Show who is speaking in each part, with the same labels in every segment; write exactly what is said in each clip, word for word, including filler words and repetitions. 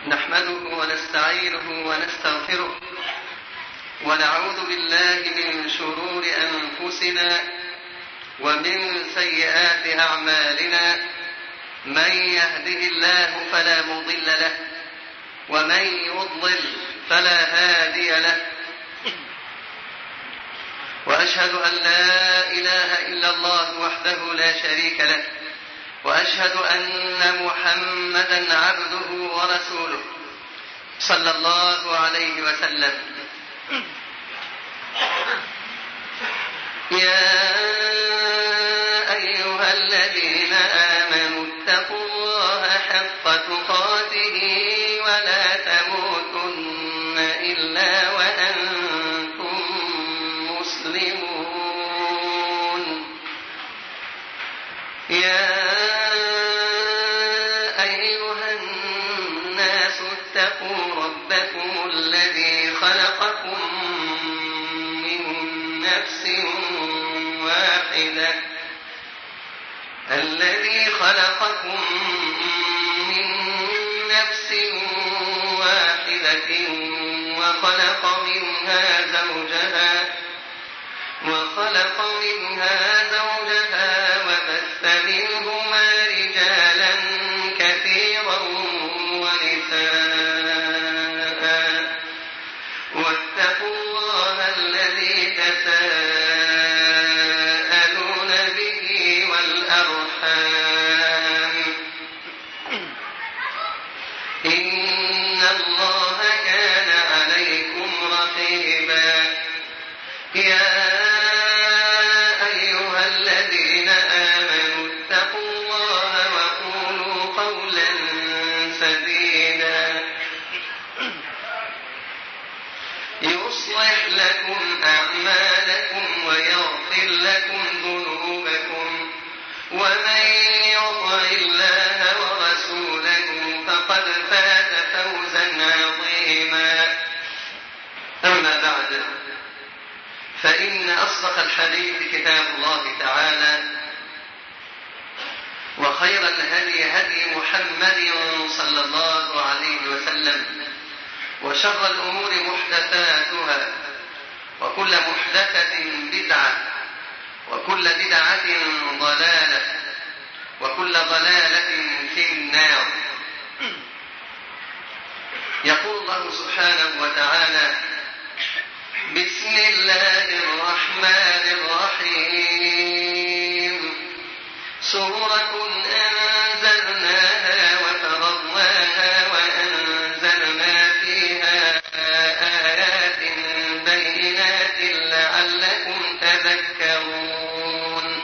Speaker 1: نحمده ونستعينه ونستغفره ونعوذ بالله من شرور أنفسنا ومن سيئات أعمالنا. من يهده الله فلا مضل له ومن يضلل فلا هادي له. وأشهد أن لا إله إلا الله وحده لا شريك له، وأشهد أن محمدا عبده ورسوله صلى الله عليه وسلم. يا أيها الذين آمنوا اتقوا الله حق تقاته ولا تموتن إلا وأنتم مسلمون. يا أيها الناس اتقوا ربكم الذي خلقكم من نفس واحدة الذي خلقكم من نفس واحدة وخلق منها زوجها وخلق منها زوجها وبث منهما رجالا كثيرا ونساء. واتقوا الله الذي تساءلون به والأرحام إن الله كان عليكم رقيبا. يا أيها الذين آمنوا اتقوا الله وقولوا قولا سديدا يصلح لكم أعمالكم ويغفر لكم ذنوبكم، ومن يطع الله ورسوله فقد فاز فوزا عظيما. أما بعد، فإن أصدق الحديث كتاب الله تعالى، وخير الهدي هدي محمد صلى الله عليه وسلم، وشر الأمور محدثاتها، وكل محدثة بدعة، وكل بدعة ضلالة، وكل ضلالة في النار. يقول الله سبحانه وتعالى: بسم الله الرحمن الرحيم. سورة أنزلناها وفرضناها وأنزلنا فيها آيات بينات لعلكم تذكرون.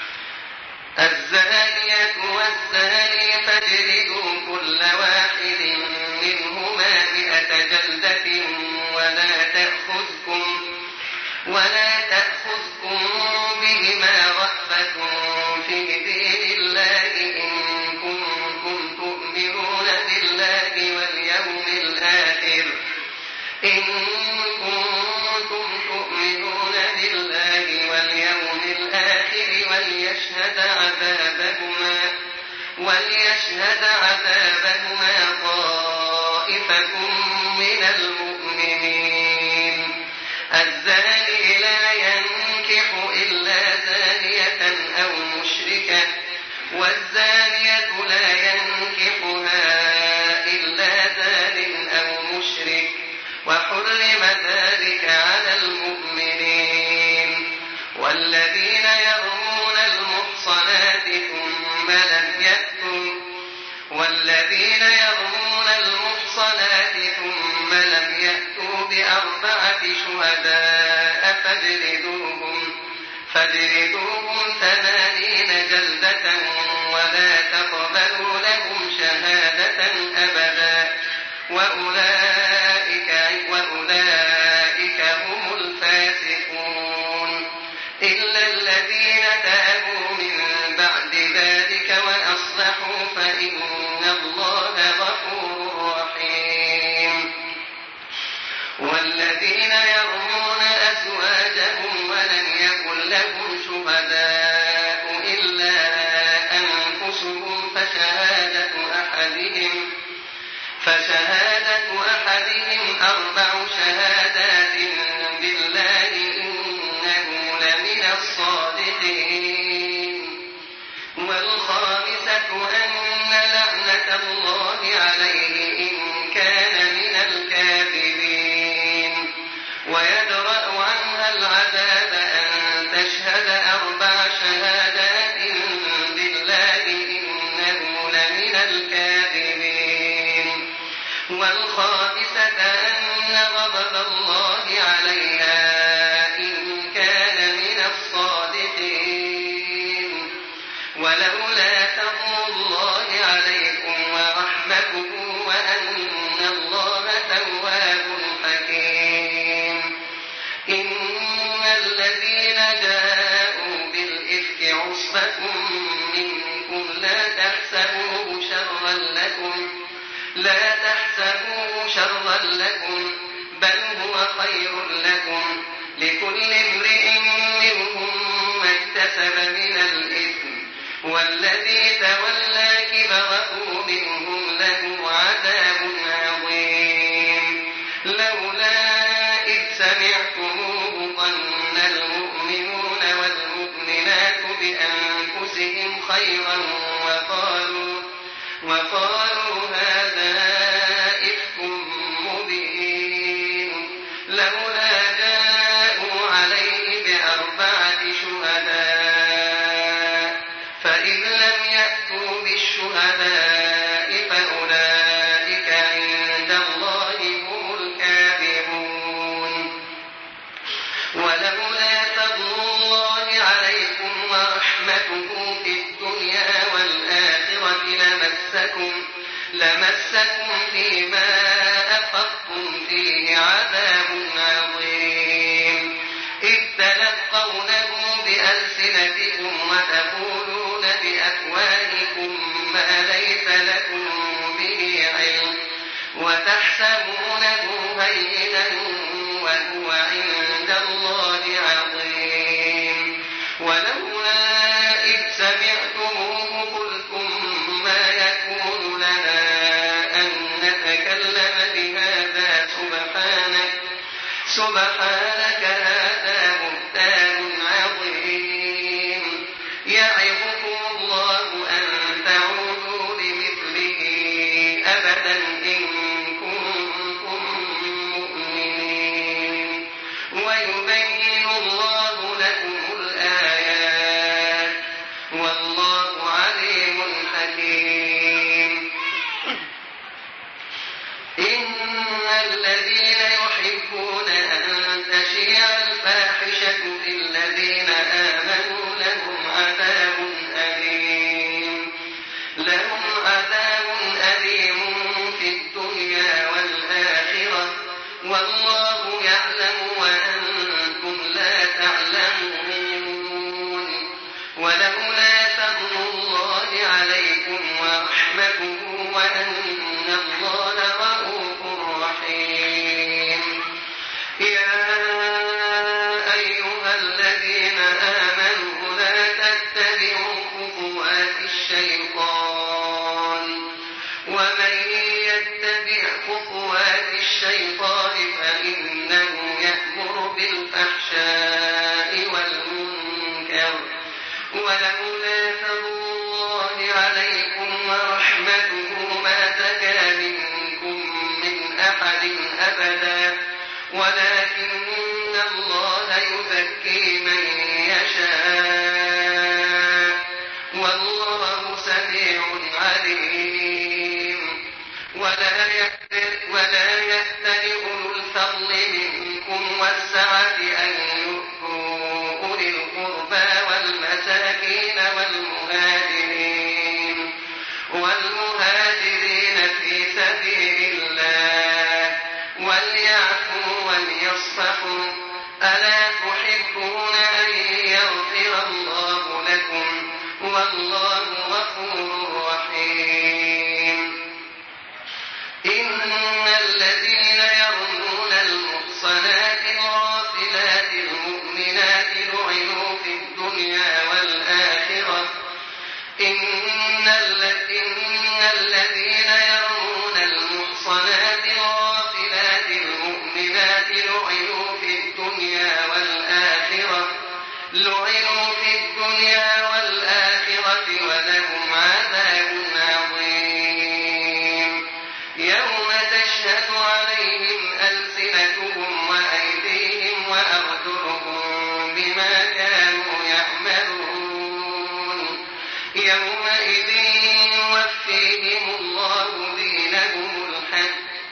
Speaker 1: الزانية والزاني فاجلدوا كل واحد منهما مئة جلدة ولا تأخذكم ولا تأخذكم بهما رأفة في دين الله إن كنتم تؤمنون بالله واليوم الآخر إن كنتم تؤمنون بالله واليوم الآخر وليشهد عذابهما وليشهد عذابهما طائفة من المؤمنين. الزاني لا ينكح إلا زانية أو مشركة، والزانية لا ينكحها إلا زان أو مشرك، وحرم ذلك على المؤمنين. والذين يرمون المحصنات ثم لم يأتوا والذين يرمون المحصنات ثم لم يأتوا بأربعة شهداء فاجلدوهم فاجلدوهم ثمانين جلدة ولا تقبلوا لهم شهادة أبدا وأولئك وأولئك هم الفاسقون. إلا الذين تابوا من بعد ذلك وأصلحوا فإن الله غفور رحيم. والذين يرمون أزواجهم ولم يكن لهم شهداء إلا والخامسة أن غضب الله عليها إن كان من الصادقين. ولولا فضل الله عليكم ورحمته وأن الله تواب حكيم. إن الذين جاءوا بالإفك عصبة منكم لا تحسبوه شرا لكم لا تحسبوه شرا لكم بل هو خير لكم لكل امرئ منهم ما اكتسب من الإثم والذي تولى كبره منهم له عذاب عظيم. لولا إذ سمعتموه ظن المؤمنون والمؤمنات بأنفسهم خيرا وقالوا وقالوا هذا إفك مبين. لولا جاءوا عليه بأربعة شهداء فإن لم يأتوا بالشهداء فأولئك عند الله هم الكاذبون. ولولا فضل الله عليكم ورحمته في الدنيا والآخرة لمسكم لمسكم فيما أفضتم فيه عذاب عظيم. إذ تلقونه بألسنتكم وتقولون بأفواهكم ما ليس لكم به علم وتحسبونه هينا وهو عند الله عظيم. ولولا إذ سمعتموه قلتم ما يكون لنا أن نتكلم بهذا سبحانك سبحانك هذا بهتان عظيم. يعظكم الله أن تعودوا لمثله أبدا إن كنتم مؤمنين. ويبين الله لكم الآيات والله عليم حكيم. إن الذين يحبون أن تشيع الفاحشة في الذين آمنوا لهم عذاب أليم لهم عذاب أليم في الدنيا والآخرة والله يعلم وأنتم لا تعلمون. ولولا فضل الله عليكم ورحمته وأن الله رؤوف رحيم. يا أيها الذين آمنوا لا تتبعوا خطوات الشيطان ومن يتبع خطوات الشيطان فإنه يأمر بالفحشاء والمنكر. ولولا فضل الله عليكم ورحمته ما زكى منكم من أحد أبدا ولكن الله يزكي من يشاء والله سميع عليم. ولا يأتل أولو الفضل منكم والسعة أن يؤتوا أولي القربى والمساكين والمهاجرين والمهاجرين في سبيل الله وليعفوا وليصفحوا. ألا تحبون أن يغفر الله لكم والله غفور رحيم. إن الذين يرمون المحصنات الغافلات المؤمنات لعنوا في الدنيا والآخرة إن الذين يرمون المحصنات الغافلات المؤمنات لعنوا في الدنيا والآخرة لعنوا في الدنيا والآخرة ولهم عذاب عظيم. يوم تشهد عليهم ألسنتهم وأيديهم وأرجلهم بما كانوا يعملون. يومئذ يوفيهم الله دينهم الحق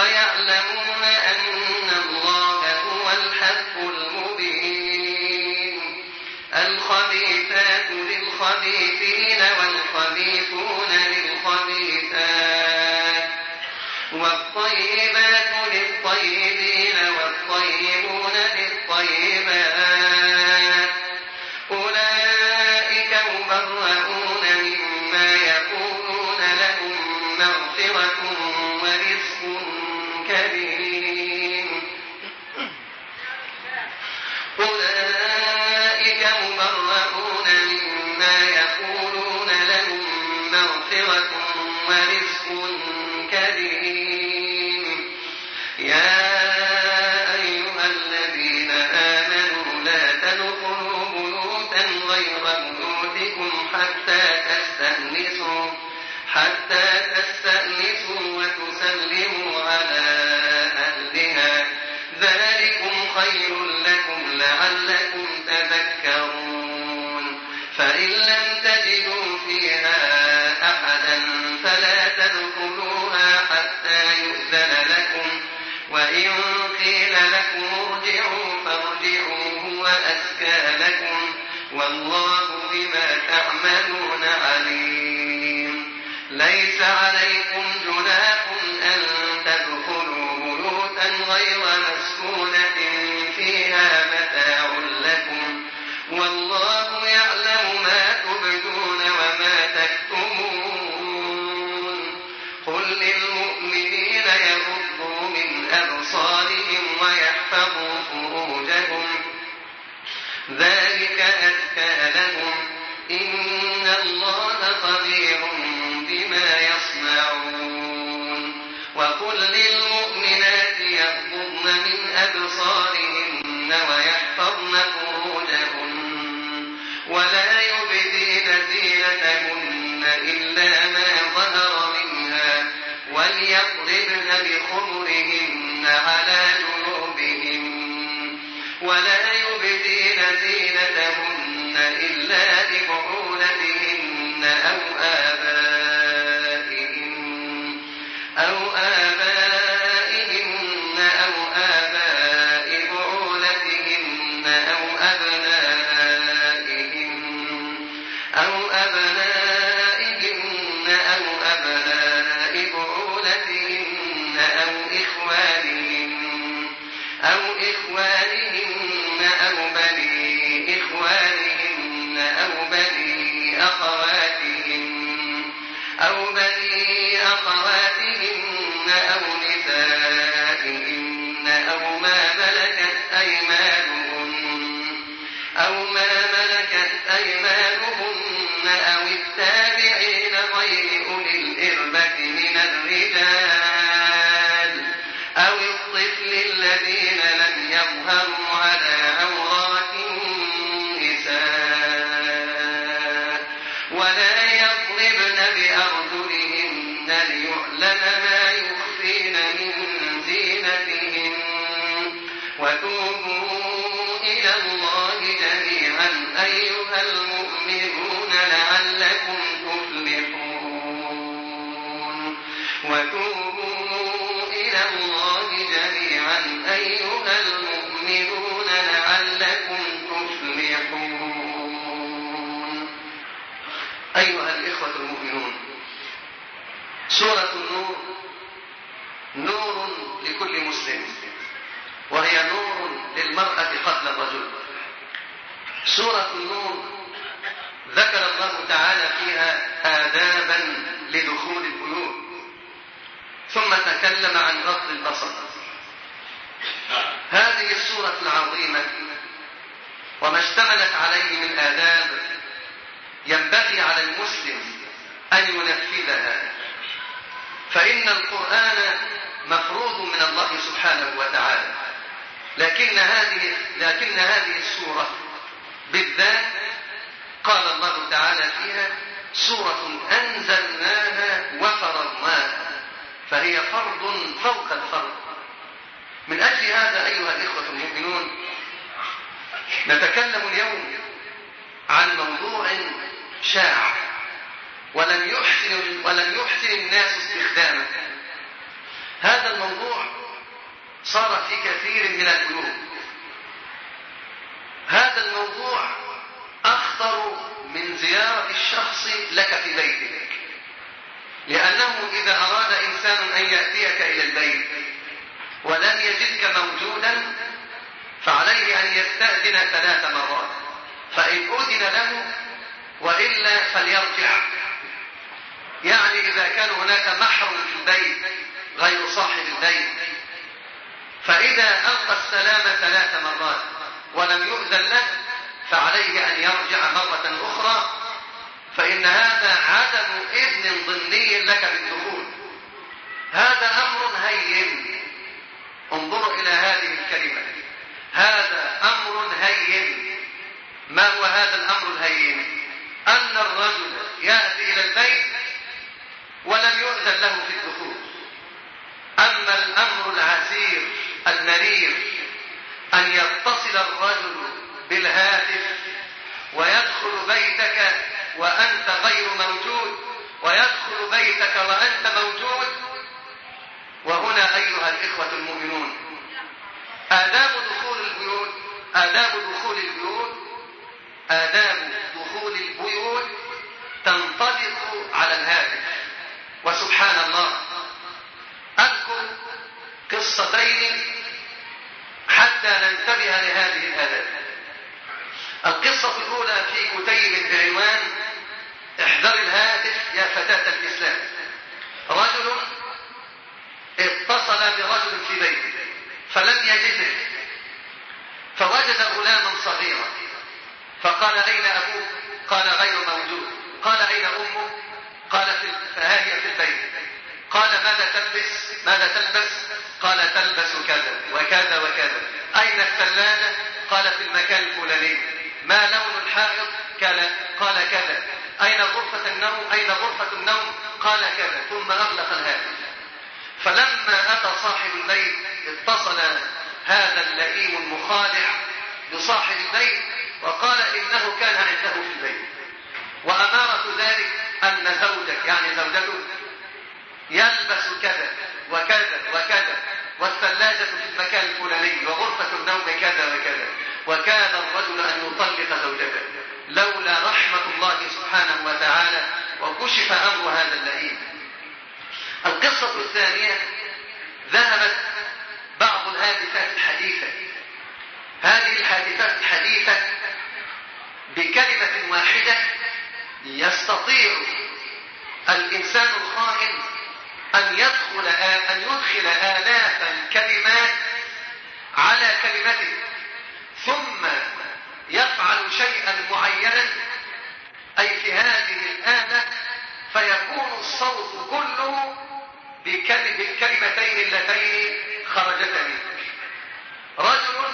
Speaker 1: ويعلمون أن الله هو الحق المبين. الخبيثات للخبيثين والخبيثون للخبيثات والطيبات للطيبين والطيبون للطيبات أولئك مبرؤون مما يقولون لهم مغفرة ورزق كريم. أولئك مبرؤون مما يقولون لهم مغفرة ورزق كريم. يا أيها الذين آمنوا لا تدخلوا بيوتا غير بيوتكم حتى تستأنسوا حتى تستأنسوا وتسلموا على أهلها ذلكم خير لكم لعلكم تذكرون. فإن لم تجدوا فيها أحدا فلا تدخلوها حتى يؤذن لكم وإن قيل لكم ارجعوا فارجعوا هو أزكى لكم والله بما تعملون عليم. ليس عليكم جناح أن تدخلوا بيوتا غير مسكونة فيها متاع لكم والله يعلم ما تبدون وما تكتمون. قل للمؤمنين يغضوا من أبصارهم ويحفظوا فروجهم ذلك أزكى لهم إن الله خبير بما يصنعون. وقل للمؤمنات يغضضن من أبصارهن ويحفظن فروجهن ولا يبدين زينتهن إلا ما ظهر منها وليضربن بخمرهن على جنوبهن ولا يبدين زينتهن إلا لبعولتهن أو آبائهن أو آبائهن أو آباء بعولتهن أو أبنائهن أو أبنائهن أو أبناء بعولتهن أو إخوانهن أو إخوانهن أو بني إخوانهن أو بني أخواتهن أو بني أخواتهن أو نسائهن أو ما ملكت أيمانهن أو ما ملكت أيمانهن أو التابعين غير أولي الإربة من الرجال أو الطفل الذين لم يظهروا على عورات النساء ولا يضربن بأرجلهن ليعلم ما يخفين من زينتهن. وتوبوا إلى الله جميعا أيها المؤمنون لعلكم تفلحون. وتوبوا إلى الله جميعا أيها المؤمنون لعلكم تفلحون. أيها الإخوة المؤمنون، سورة النور نور لكل مسلم وهي نور للمرأة قبل الرجل. سورة النور ذكر الله تعالى فيها آدابا لدخول البيوت ثم تكلم عن غض البصر. هذه السورة العظيمة وما اشتملت عليه من آداب ينبغي على المسلم أن ينفذها، فإن القرآن مفروض من الله سبحانه وتعالى، لكن هذه لكن هذه السورة بالذات قال الله تعالى فيها سورة أنزلناها وفرضناها، فهي فرض فوق الفرض. من أجل هذا أيها الإخوة المؤمنون نتكلم اليوم عن موضوع شاع ولم يحسن ولم يحسن الناس استخدامه. هذا هذا الموضوع صار في كثير من البيوت. هذا الموضوع أخطر من زيارة الشخص لك في بيتك، لأنه إذا أراد إنسان أن يأتيك إلى البيت ولم يجدك موجودا فعليه أن يستأذن ثلاث مرات، فإن أذن له وإلا فليرجع. يعني إذا كان هناك محرم في البيت غير صاحب البيت، فإذا ألقى السلام ثلاث مرات ولم يؤذن له فعليه أن يرجع مرة أخرى، فإن هذا عدم إذن ضمني لك بالدخول. هذا أمر هين. انظروا إلى هذه الكلمة، هذا أمر هين. ما هو هذا الأمر الهين؟ أن الرجل يأتي إلى البيت ولم يؤذن له في الدخول. أما الأمر العسير المرير أن يتصل الرجل بالهاتف ويدخل بيتك وأنت غير موجود، ويدخل بيتك وأنت موجود. وهنا أيها الإخوة المؤمنون، آداب دخول البيوت آداب دخول البيوت آداب دخول البيوت تنطبق على الهاتف. وسبحان الله، أذكر قصتين حتى ننتبه لهذه الآداب. القصة الأولى في كتيب بعنوان احذر الهاتف يا فتاة الإسلام. رجل اتصل برجل في بيته فلم يجده، فوجد غلاما صغيرا فقال أين أبوك؟ قال غير موجود. قال أين أمك؟ قال فها هي في البيت. قال ماذا تلبس؟ ماذا تلبس؟ قال تلبس كذا وكذا وكذا. أين الثلاجة؟ قال في المكان الفلاني. ما لون الحائط؟ قال كذا. أين غرفة النوم؟ أين غرفة النوم؟ قال كذا. ثم أغلق الهاتف. فلما أتى صاحب البيت اتصل هذا اللئيم المخادع بصاحب البيت وقال إنه كان عنده في البيت، وأمارة ذلك أن زوجك يعني زوجته يلبس كذا وكذا وكذا، والثلاجة في المكان الفلاني، وغرفة النوم كذا وكذا، وكان الرجل أن يطلق زوجته لولا رحمة الله سبحانه وتعالى وكشف أمر هذا اللئيم. القصة الثانية، ذهبت بعض الهاتفات الحديثة هذه الهاتفات الحديثة بكلمة واحدة يستطيع الإنسان الخائن أن يدخل أن يدخل آلاف الكلمات على كلمته، ثم يفعل شيئا معينا أي في هذه الآلة، فيكون الصوت كله بالكلمتين اللتين خرجتا منه. رجل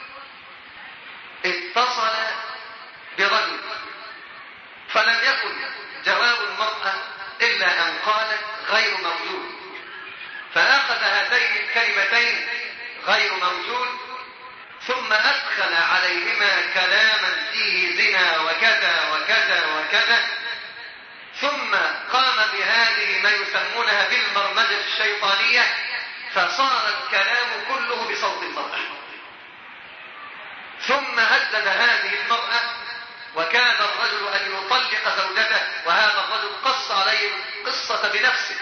Speaker 1: اتصل برجل فلم يكن جواب المرأة إلا أن قالت غير موجود، فأخذ هاتين الكلمتين غير موجود ثم أدخل عليهما كلاما فيه زنا وكذا وكذا وكذا، ثم قام بهذه ما يسمونها بالبرمجة الشيطانية، فصار الكلام كله بصوت المرأة. ثم هدد هذه المرأة، وكان الرجل أن يطلق زوجته، وهذا الرجل قص عليه القصة بنفسه.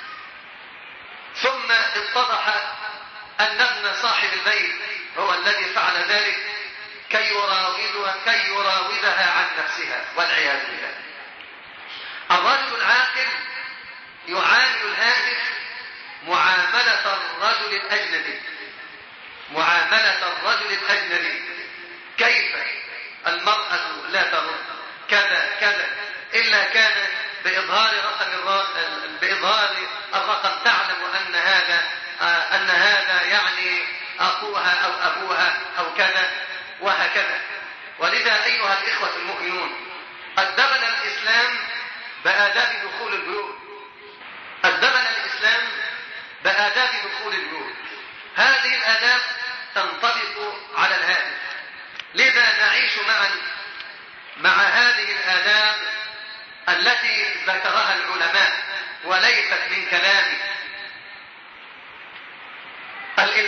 Speaker 1: ثم اتضح أن ابن صاحب البيت هو الذي فعل ذلك كي يراودها كي يراودها عن نفسها والعياذ بالله. الرجل العاقل يعامل الهاتف معاملة الرجل الأجنبي معاملة الرجل الأجنبي كيف المرأة لا ترد كذا كذا إلا كان بإظهار رقم بإظهار الرقم تعلم أن هذا أن هذا يعني أخوها أو أبوها أو كذا وهكذا. ولذا أيها الإخوة المؤمنون، أدبنا الإسلام بآداب دخول البيوت أدبنا الإسلام بآداب دخول البيوت. هذه الآداب تنطبق على الهاتف، لذا نعيش معا مع هذه الآداب التي ذكرها العلماء وليست من كلامي.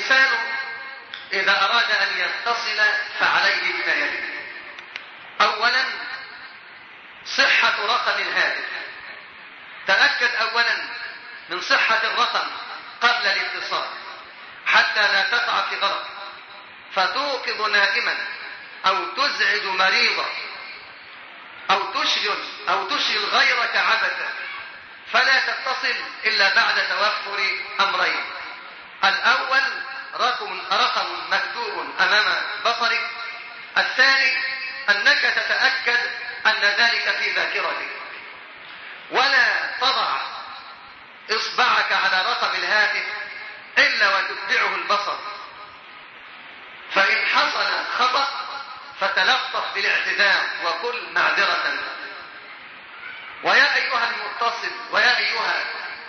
Speaker 1: الإنسان إذا أراد أن يتصل فعليه بما يلي. أولا صحة رقم الهاتف. تأكد أولا من صحة الرقم قبل الاتصال حتى لا تقع في غلط فتوقظ نائما أو تزعج مريضا أو تشغل أو تشغل غيرك عبثا، فلا تتصل إلا بعد توفر أمرين: الأول رقم, رقم مكتوب أمام بصرك، الثاني أنك تتأكد أن ذلك في ذاكرتك. ولا تضع إصبعك على رقم الهاتف إلا وتتبعه البصر، فإن حصل خطأ فتلطف بالاعتذار وقل معذرة. ويا أيها المتصل ويا أيها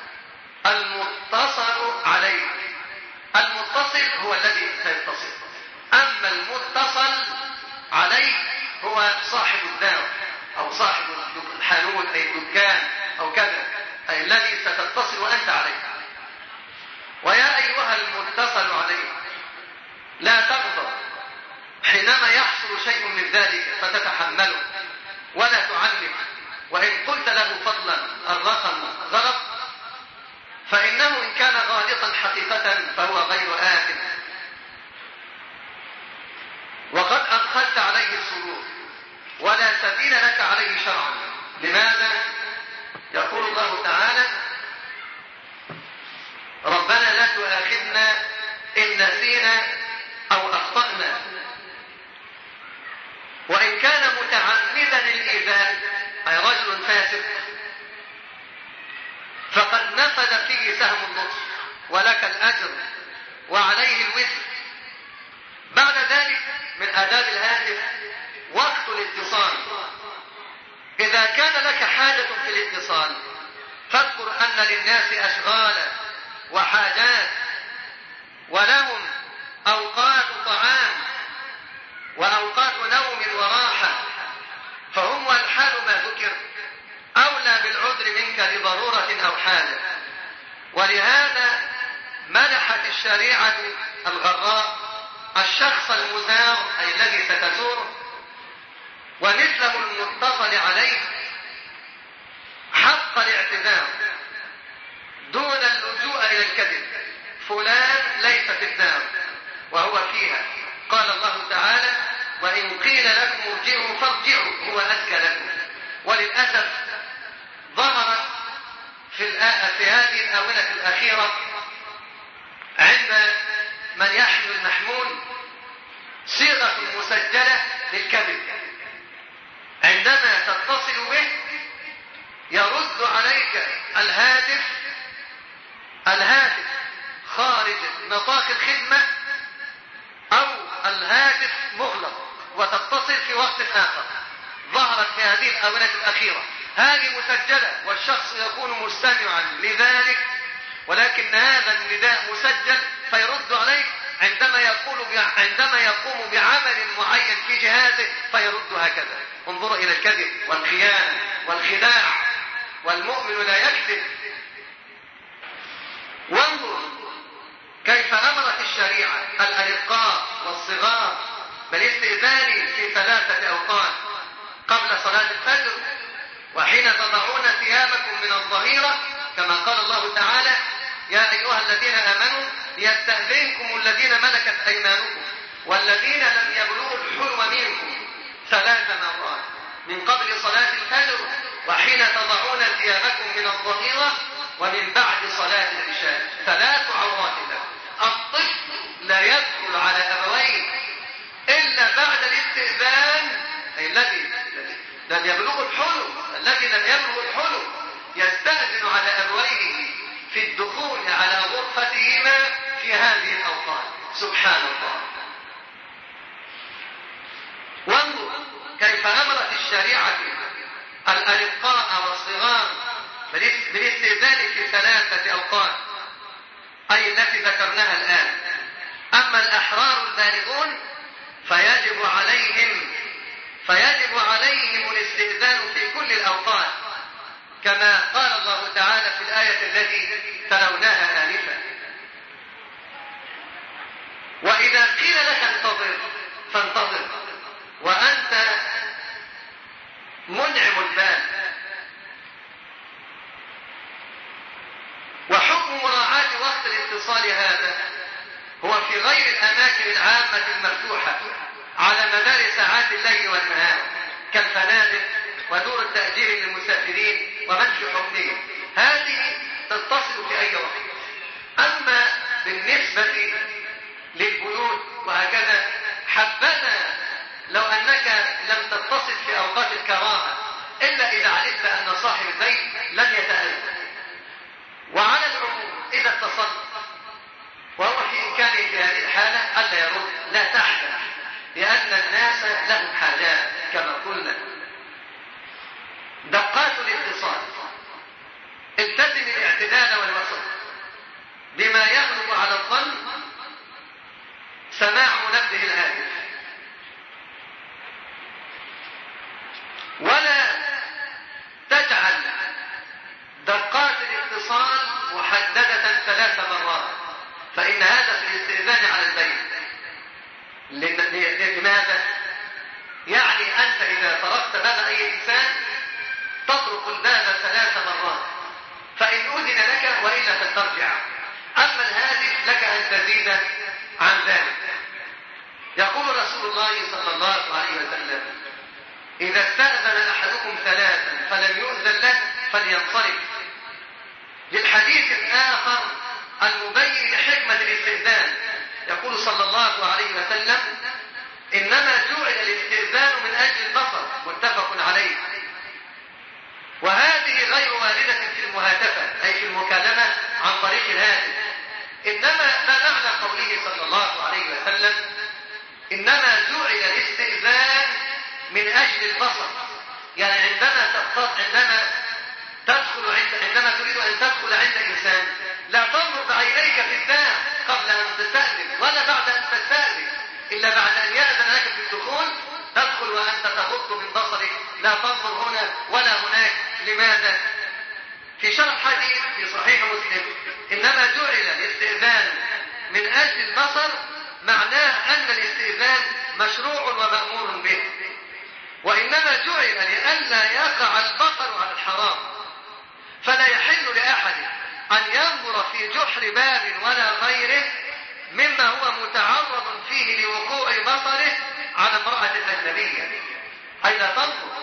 Speaker 1: المتصل عليك، المتصل هو الذي سيتصل، أما المتصل عليك هو صاحب الدار أو صاحب الحانوت أي الدكان أو كذا، أي الذي ستتصل وأنت عليه. ويا أيها المتصل عليه لا تغضب حينما يحصل شيء من ذلك فتتحمله ولا تعنف، وإن قلت له فضلا الرقم غلط فإنه إن كان غالطا حقيقة فهو غير آثم، وقد أدخلت عليه السرور ولا سبيل لك عليه شرعا. لماذا؟ يقول الله تعالى: ربنا لا تؤاخذنا إن نسينا أو أخطأنا. وإن كان متعمدا الإيذاء أي رجل فاسق فقد نفذ فيه سهم اللطف ولك الأجر وعليه الوزر. بعد ذلك من آداب الهاتف وقت الاتصال. إذا كان لك حاجة في الاتصال فاذكر أن للناس أشغالا وحاجات ولهم أوقات طعام وأوقات نوم وراحة، فهم والحال ما ذكر أولى بالعذر منك لضرورة أو حاجة. ولهذا منحت الشريعة الغراء الشخص المزار أي الذي ستزوره ومثله المتصل عليه حق الاعتذار دون اللجوء إلى الكذب: فلان ليس في الدار وهو فيها. قال الله تعالى: وإن قيل لكم ارجعوا فارجعوا هو أزكى لكم. وللأسف ظهرت في, في هذه الآونة الأخيرة عند من يحمل المحمول صيغة مسجلة للكذب. عندما تتصل به يرد عليك الهاتف الهاتف خارج نطاق الخدمة أو الهاتف مغلق وتتصل في وقت آخر. ظهرت في هذه الآونة الأخيرة هذه مسجلة والشخص يكون مستمعا لذلك، ولكن هذا النداء مسجل فيرد عليك عندما يقول عندما يقوم بعمل معين في جهازه فيرد هكذا. انظروا إلى الكذب والخيانة والخداع، والمؤمن لا يكذب. وانظر كيف أمرت الشريعة الأرقاء والصغار بالاستئذان في ثلاثة أوقات: قبل صلاة الفجر، وحين تضعون ثيابكم من الظهيرة، كما قال الله تعالى: يا أيها الذين آمنوا ليستأذنكم الذين ملكت أيمانكم والذين لم يبلغوا الحلم منكم ثلاث مرات من قبل صلاة الفجر، وحين تضعون ثيابكم من الظهيرة، ومن بعد صلاة العشاء. ثلاث عورات له. الطفل لا يدخل على أبويه إلا بعد الاستئذان، أي الذي لم يبلغ الحلم الذي لم يبلغ الحلم يستأذن على أبويه في الدخول على غرفتهما في هذه الأوقات. سبحان الله. وانظر كيف أمرت الشريعة الأرقاء والصغار بالاستئذان في ثلاثة أوقات، أي التي ذكرناها الآن. أما الأحرار البالغون فيجب عليهم فيجب عليهم الاستئذان في كل الأوقات، كما قال الله تعالى في الآية التي تلوناها آنفا: الاتصال هذا هو في غير الأماكن العامة المفتوحة على مدار ساعات الليل والنهار كالفنادق ودور التأجير للمسافرين ومنح حكمهم، هذه تتصل في أي وقت. أما بالنسبة للبيوت وهكذا، حبذا لو أنك لم تتصل في أوقات الكراهة إلا إذا علمت أن صاحب البيت لن يتأذى. وعلى العموم إذا اتصلت وهو في إمكانه في هذه الحالة ألا يرد، لا تحزن، لأن الناس لهم حاجات كما قلنا. دقات الاتصال: التزم الاعتدال والوسط بما يغلب على الظن سماع منبه الهاتف، ولا تجعل دقات الاتصال محددة ثلاث مرات، فإن هذا في الاستئذان على البيت. لماذا؟ يعني أنت إذا طرقت باب أي إنسان تطرق الباب ثلاث مرات، فإن أذن لك وإلا فترجع. أما الهاتف لك أن تزيد عن ذلك. يقول رسول الله صلى الله عليه وسلم: إذا استأذن أحدكم ثلاثا فلم يؤذن له فلينصرف. للحديث الآخر المبين لحكمة الاستئذان يقول صلى الله عليه وسلم: إنما جعل الاستئذان من أجل البصر، متفق عليه. وهذه غير واردة في المهاتفة أي في المكالمة عن طريق الهاتف. إنما ما معنى قوله صلى الله عليه وسلم: إنما جعل الاستئذان من أجل البصر، يعني عندما عندما تدخل عند عندما تريد أن تدخل عند إنسان لا تنظر بعينيك في الباب قبل أن تستأذن ولا بعد أن تستأذن، إلا بعد أن يأذن لك في الدخول تدخل وأنت تغض من بصرك، لا تنظر هنا ولا هناك. لماذا؟ في شرح حديث في صحيح مسلم: إنما جعل الاستئذان من أجل البصر، معناه أن الاستئذان مشروع ومأمور به، وإنما جعل لئلا يقع البصر على الحرام، فلا يحل لأحد أن ينظر في جحر باب ولا غيره مما هو متعرض فيه لوقوع بصره على امرأة أجنبية، أي لا تنظر.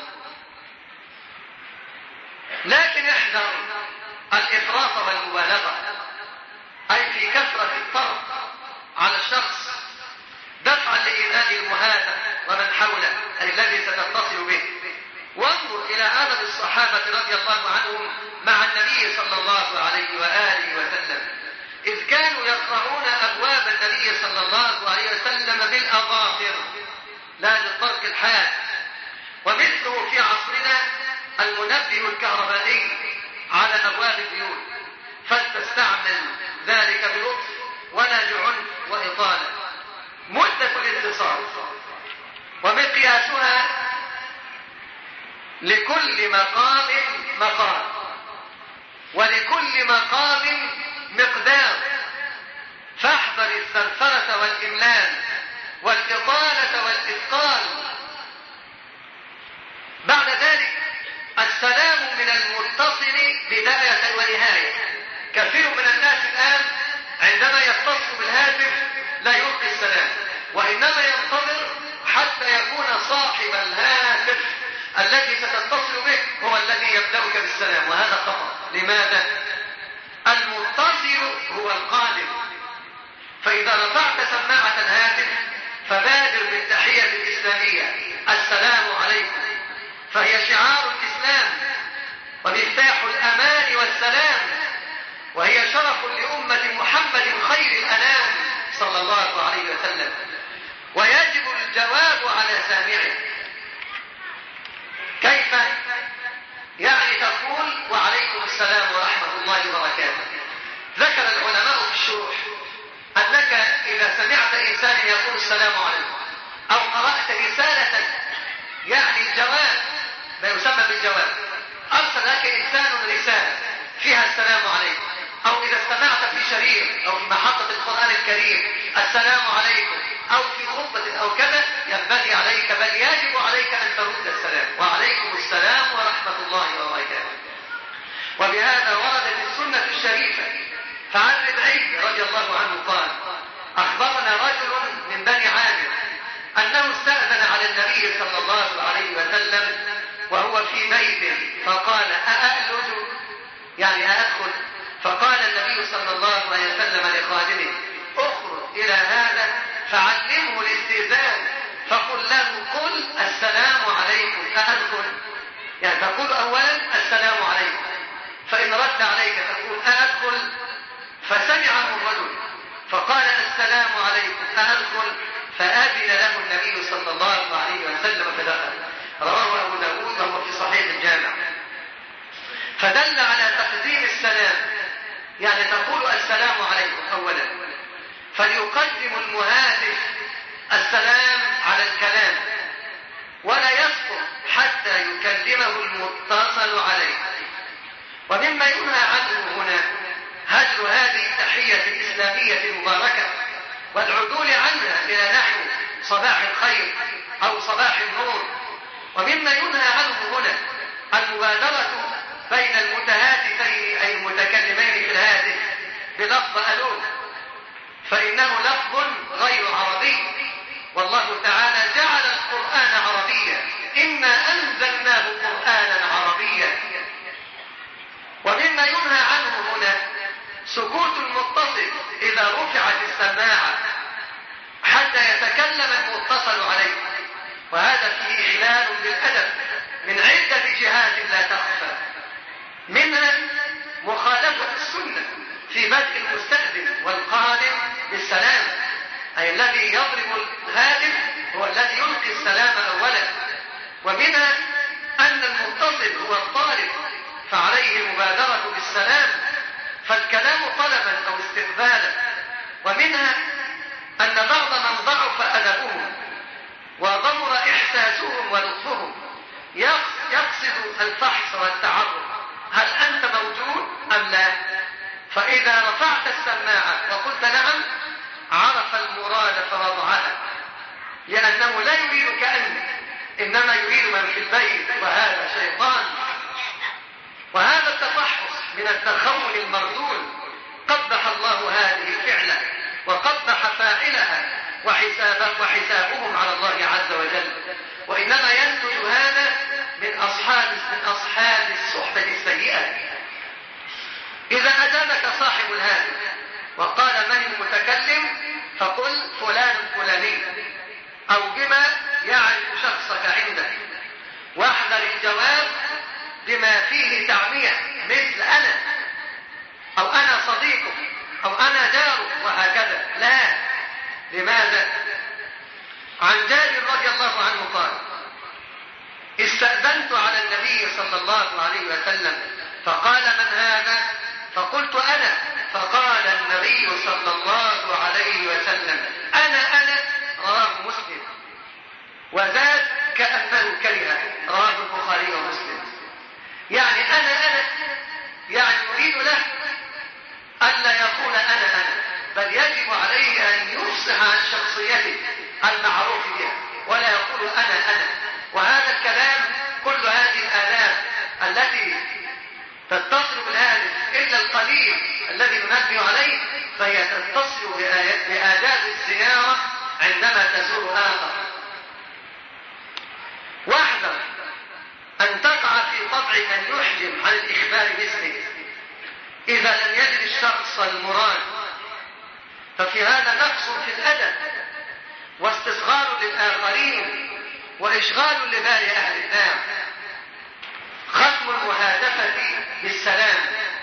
Speaker 1: لكن احذر الإفراط والمبالغة، أي في كثرة الطرق على الشخص دفعا لإيذاء المهاتف ومن حوله أي الذي ستتصل به. وانظر إلى عدد الصحابة رضي الله عنهم مع النبي صلى الله عليه وآله وسلم، إذ كانوا يقرؤون أبواب النبي صلى الله عليه وسلم بالأظافر لا بالطرق الحاد. ومثله في عصرنا المنبه الكهربائي على أبواب البيوت، فلتستعمل ذلك بلطف ولا بعنف وإطالة. مدة الاتصال ومقياسها لكل مقام مقام، ولكل مقام مقدار، فاحذر الثرثرة والإملال والإطالة والإثقال. بعد ذلك السلام من المتصل بداية ونهاية. كثير من الناس الآن عندما يتصل بالهاتف لا يلقي السلام، وإنما ينتظر حتى يكون صاحب الهاتف الذي ستتصل به هو الذي يبدأك بالسلام، وهذا خطأ. لماذا؟ المتصل هو القادم، فإذا رفعت سماعة الهاتف فبادر بالتحية الإسلامية: السلام عليكم، فهي شعار الإسلام ومفتاح الأمان والسلام، وهي شرف لأمة محمد خير الأنام صلى الله عليه وسلم، ويجب الجواب على سامعه. كيف؟ يعني تقول: وعليكم السلام ورحمة الله وبركاته. ذكر العلماء في الشروح أنك إذا سمعت إنسان يقول السلام عليكم، أو قرأت رسالة يعني الجواب ما يسمى بالجواب، أرسل لك إنسان رسالة فيها السلام عليكم، أو إذا استمعت في شريط أو في محطة القرآن الكريم السلام عليكم، أو في خطبة أو كذا، ينبغي عليك بل يجب عليك أن ترد السلام: وعليكم السلام ورحمة الله وبركاته. وبهذا وردت السنة الشريفة فعن ربعي رضي الله عنه قال أخبرنا رجل من بني عامر أنه استأذن على النبي صلى الله عليه وسلم وهو في بيته فقال أألج يعني أدخل؟ فقال النبي صلى الله عليه وسلم لخادمه اخرج إلى هذا فعلمه الاستئذان فقل له قل السلام عليكم أأدخل؟ يعني تقول أولا السلام عليكم، فإن رد عليك تقول أأدخل؟ فسمعه الرجل فقال السلام عليكم أأدخل؟ فآذن له النبي صلى الله عليه وسلم فدخل. رواه أبو داود وهو في صحيح الجامع. فدل على تقديم السلام، يعني تقول السلام عليكم أولا، فليقدم المهاتف السلام على الكلام ولا يسقط حتى يكلمه المتصل عليه. ومما ينهى عنه هنا هجر هذه التحية الإسلامية المباركة والعدول عنها إلى نحو صباح الخير أو صباح النور. ومما ينهى عنه هنا المبادرة بين المتهاتفين أي المتكلمين في الهاتف بلفظ ألو، فإنه لفظ غير عربي، والله تعالى جعل القرآن عربيا، إنا أنزلناه قرآنا عربيا. ومما ينهى عنه هنا سكوت المتصل إذا رفعت السماعة حتى يتكلم المتصل عليه، وهذا فيه إخلال بالأدب من عدة جهات لا تخفى، منها مخالفة السنة في بدء المستأذن والقادم بالسلام، أي الذي يضرب الهاتف هو الذي يلقي السلام أولا. ومنها أن المتصل هو الطالب فعليه المبادرة بالسلام، فالكلام طلبا أو استقبالا. ومنها أن بعض من ضعف أدبهم وضمر إحساسهم ولطفهم يقصد الفحص والتعرف هل أنت موجود أم لا، فإذا رفعت السماعة وقلت نعم عرف المراد فوضعها، لأنه لا يريد كأنه، إنما يريد من في البيت، وهذا شيطان. وهذا التفحص من التخون المردود قبح الله هذه الفعلة وقبح فاعلها وحسابه وحسابهم على الله عز وجل. وإنما ينتج هذا من أصحاب من أصحاب الصحبة السيئة. إذا أجابك صاحب الهاتف وقال من المتكلم فقل فلان فلاني أو بما يعرف شخصك عنده، واحذر الجواب بما فيه تعمية مثل أنا أو أنا صديقك أو أنا جارك وهكذا، لا. لماذا؟ عن جابر رضي الله عنه قال استأذنت على النبي صلى الله عليه وسلم فقال من هذا؟ فقلت أنا، فقال النبي صلى الله عليه وسلم أنا أنا، رواه مسلم، وزاد كأنه كره، رواه البخاري ومسلم. يعني أنا أنا يعني يريد له ألا يقول أنا أنا، بل يجب عليه أن يفصح عن شخصيته المعروف بها ولا يقول أنا أنا. وهذا الكلام كل هذه الآداب التي تتصل بالهاتف إلا القليل الذي ننبه عليه، فهي تتصل بآداب الزيارة عندما تزور آخر. واحذر أن تقع في طبع من يحجم عن الإخبار باسمه إذا لم يجد الشخص المراد، ففي هذا نقص في الأدب واستصغار للآخرين وإشغال لبال أهل النار. ختم المهاتفة بالسلام،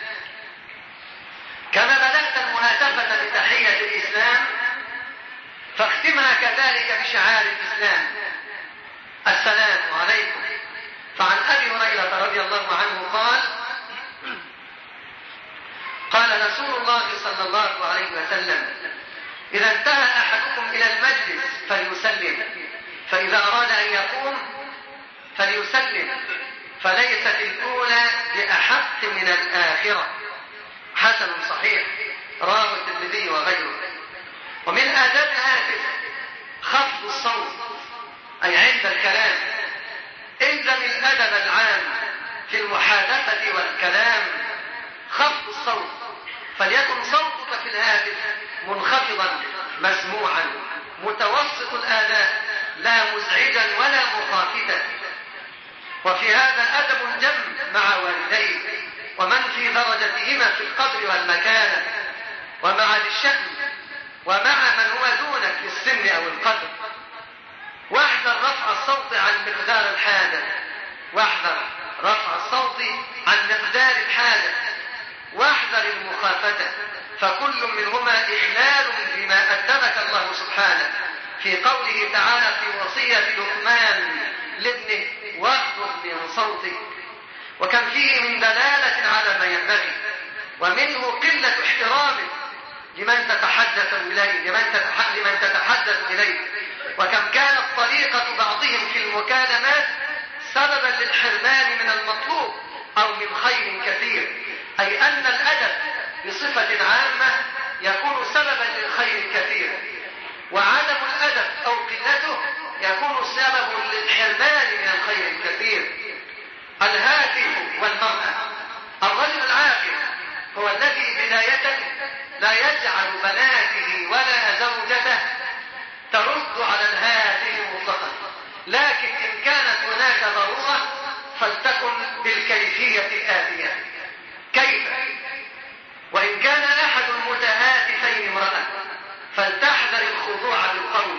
Speaker 1: كما بدأت المهاتفة بتحية الإسلام فاختمها كذلك بشعار الإسلام السلام عليكم. فعن أبي هريرة رضي الله عنه قال قال رسول الله صلى الله عليه وسلم إذا انتهى أحدكم إلى المجلس فليسلم، فإذا أراد أن يقوم فليسلم، فليست الأولى بأحق من الآخرة. حسن صحيح، رواه الترمذي وغيره. ومن آداب الهاتف خفض الصوت، أي عند الكلام الزم الأدب العام في المحادثة والكلام. خفض الصوت، فليكن صوت مسموعا متوسط الآداء لا مزعجا ولا مخافتا. وفي هذا أدب جم مع والديه ومن في درجتهما في القدر والمكانة ومع ذي الشأن ومع من هو دونك في السن أو القدر. واحذر رفع الصوت عن مقدار الحاجة، واحذر رفع الصوت عن مقدار الحاجة، واحذر المخافة، فكل منهما إخلال بما أدبك الله سبحانه في قوله تعالى في وصية لقمان لابنه واغضض من صوتك. وكم فيه من دلالة على ما ينبغي، ومنه قلة احترامه لمن تتحدث إليه لمن تتحدث إليه. وكم كانت طريقة بعضهم في المكالمات سببا للحرمان من المطلوب أو من خير كثير، أي أن الأدب بصفة عامة يكون سببا للخير الكثير، وعدم الأدب أو قلته يكون سبب للحرمان من الخير الكثير. الهاتف والمرأة. الرجل العاقل هو الذي بداية لا يجعل بناته ولا زوجته ترد على الهاتف مطلقا، لكن إن كانت هناك ضرورة فلتكن بالكيفية الآتية. كيف؟ وإن كان أحد المتهاتفين امرأة فلتحذر الخضوع بالقول،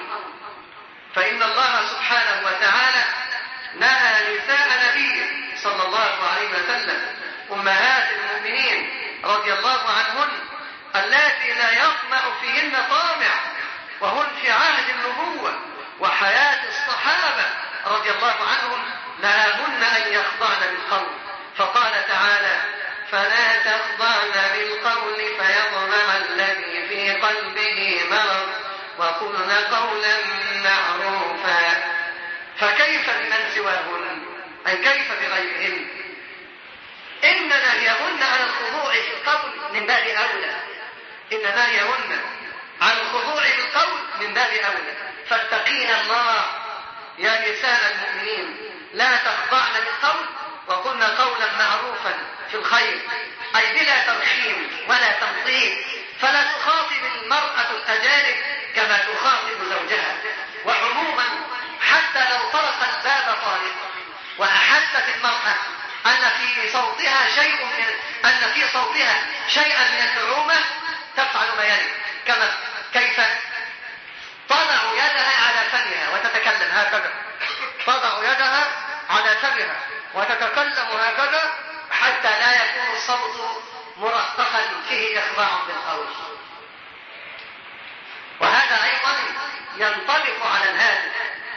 Speaker 1: فإن الله سبحانه وتعالى نهى نساء نبيه صلى الله عليه وسلم أمهات المؤمنين رضي الله عنهن اللاتي لا يطمع فيهن طامع وهن في عهد النبوة وحياة الصحابة رضي الله عنهم، نهاهن أن يخضعن بالقول، فقال تعالى فلا تخضعن بالقول فيطمع الذي في قلبه مرض وقلن قولا معروفا. فكيف بمن سواهن؟ أي كيف بغيرهن؟ إن نهيهن عن الخضوع في القول من باب أولى، إن نهيهن عن الخضوع بالقول من باب أولى. فاتقين الله يا نساء المؤمنين، لا تخضعن بالقول وقلن قولا معروفا في الخير، أي بلا ترخيم ولا تمطيط. فلا تخاطب المرأة الأجانب كما تخاطب زوجها. وعموما حتى لو طرق الباب طارق وأحست المرأة أن في صوتها شيء من أن في صوتها شيئا من النعومة تفعل ما يلي. كما كيف تضع يدها على فمها وتتكلم هكذا، تضع يدها على فمها وتتكلم هكذا حتى لا يكون الصوت مرققا فيه إخضاع بالقول. وهذا أيضا ينطبق على الهاتف.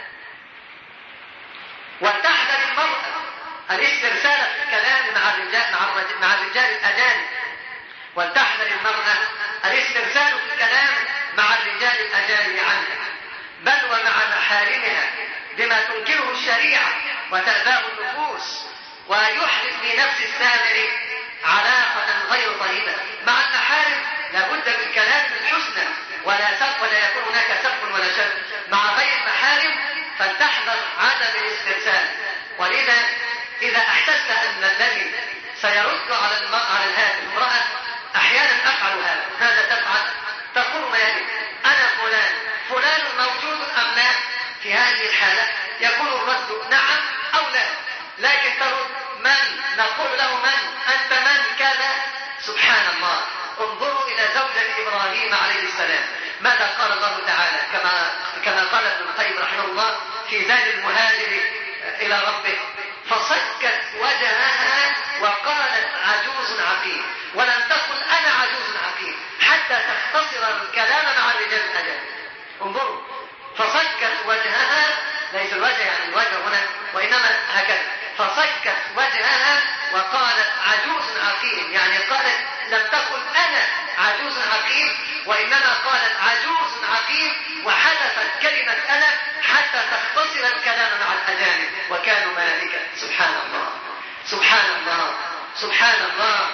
Speaker 1: ولتحذر المرأة الاسترسال في الكلام مع الرجال مع الرجال, مع الرجال الأجانب. ولتحذر المرأة الاسترسال في الكلام مع الرجال الأجانب عنها، بل ومع محارمها بما تنكره الشريعة وتأباه النفوس، ويحدث في نفس السامع علاقة غير طيبة. مع المحارم لابد بالكلام الحسنى ولا سب ولا يكون هناك سب ولا شتم. مع غير المحارم فلتحذر عدم الاسترسال. ولذا إذا أحسست أن الذي سيرد على المرأة على الهاتف امرأة، أحيانا أفعل هذا ماذا تفعل؟ تقول ما يلي أنا فلان، فلان موجود أم لا؟ في هذه الحالة يكون الرد نعم أو لا، لكن ترد من؟ نقول له من؟ أنت من كذا؟ سبحان الله. انظروا إلى زوجة إبراهيم عليه السلام، ماذا قال الله تعالى كما كما قال ابن القيم رحمه الله في زاد المهاجر إلى ربه: فصكت وجهها وقالت عجوز عقيم. ولم تقل أنا عجوز عقيم حتى تختصر الكلام مع الرجال الأجانب. انظروا، فصكت وجهها، ليس الوجه يعني الوجه هنا وإنما هكذا، فصكت وجهها وقالت عجوز عقيم، يعني قالت لم تقل أنا عجوز عقيم وإنما قالت عجوز عقيم، وحذفت كلمة أنا حتى تختصر الكلام مع الأجانب وكانوا ملائكة. سبحان الله سبحان الله سبحان الله.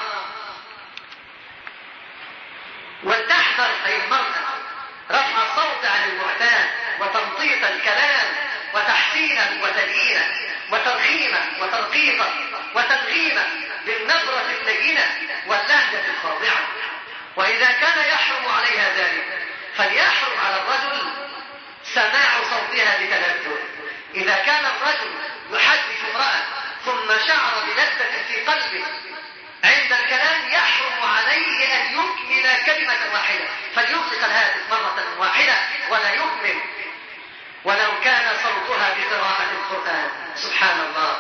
Speaker 1: ولتحذر أي المرأة رفع الصوت عن المعتاد وتمطيط الكلام وتحسينا وتليينا وترخيما وترقيقا وتنغيما بالنبرة اللينة واللهجة الخاضعة. وإذا كان يحرم عليها ذلك فليحرم على صوتها بتلذذ. إذا كان الرجل يحدث امرأة ثم شعر بلذة في قلبه عند الكلام يحرم عليه أن يكمل كلمة واحدة، فليغلق الهاتف مرة واحدة ولا يكمل ولو كان صوتها بقراءة القرآن. سبحان الله.